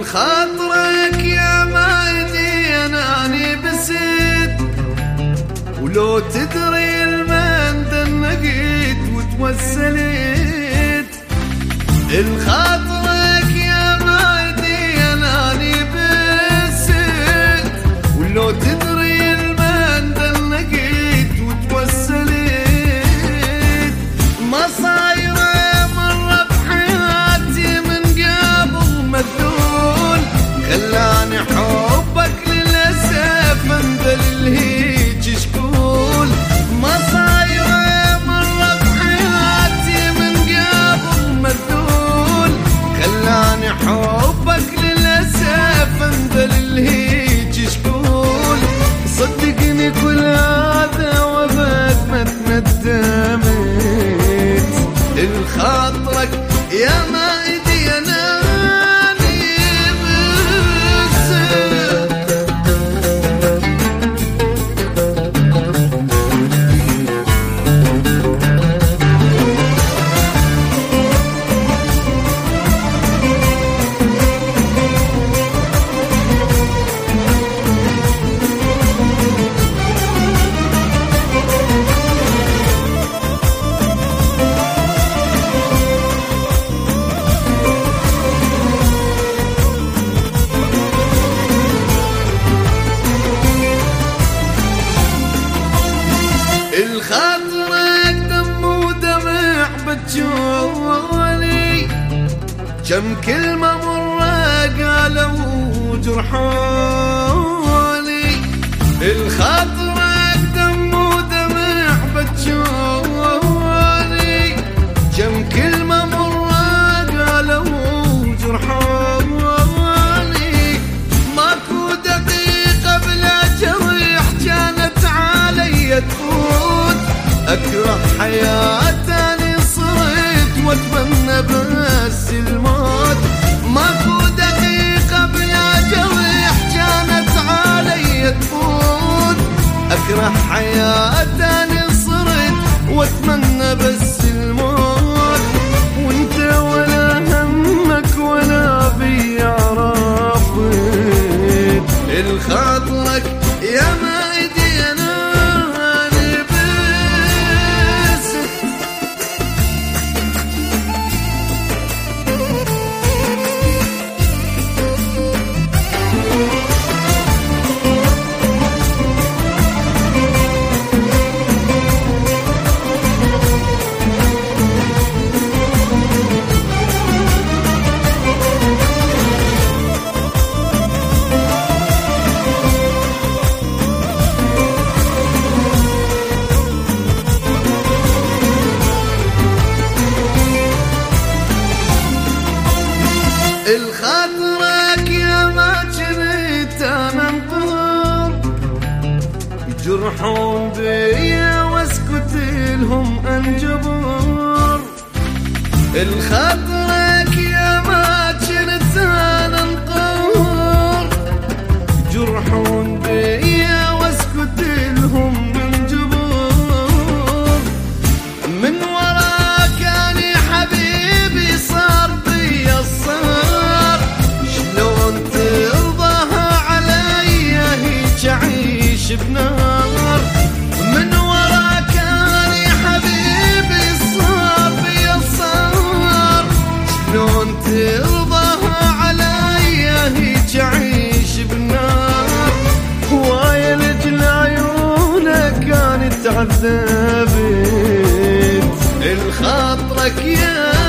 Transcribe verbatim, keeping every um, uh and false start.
الخاطرك يا مايدي اناني بسيت، ولو تدري المن دنقيت وتوسلت. الخاطرك يا مايدي اناني بسيت، ولو تدري المن دنقيت وتوسلت. ما صايره مره بحياتي من قبل مذلول، خلاني حبك للاسف انذل الهيج شكول. ما صايره مره بحياتي من قبل مذلول، خلاني حبك للاسف انذل الهيج شكول. صدقني كل هذا وبد ما تندمت. الخاطرك يا مايدي اناني بسيت. الخاطرك دم ودمع بتجوني، كم كلمة مرة قالوا جرحوني. الخاطرك دم ودمع بتجوني، كم كلمة مرة قالوا جرحوني. ماكو دقيقة بلا جرح كانت علي تفوت، أكره حياتي صرت واتمنى بس الموت. ماكو دقيقة بلا جرح كانت علي تفوت، أكره حياتي صرت واتمنى بس الموت. وانت ولا همك ولا بي عرفت. الخاطرك يا مايدي اناني بسيت. الخاطرك يا ما جنيت انا انظر، يجرحون بيا واسكت لهم انجبر. الخاطرك يا ما جنيت انا انظر، يجرحون بيا واسكت لهم انجبر. من وراك اني حبيبي صار بي الصار، شلون ترضاها علي هيج اعيش بنار. من وراك اني حبيبي صار بي الصار، شلون ترضاها علي هيج اعيش بنار. هواية لجل عيونك كانت عذبت. الخاطرك يا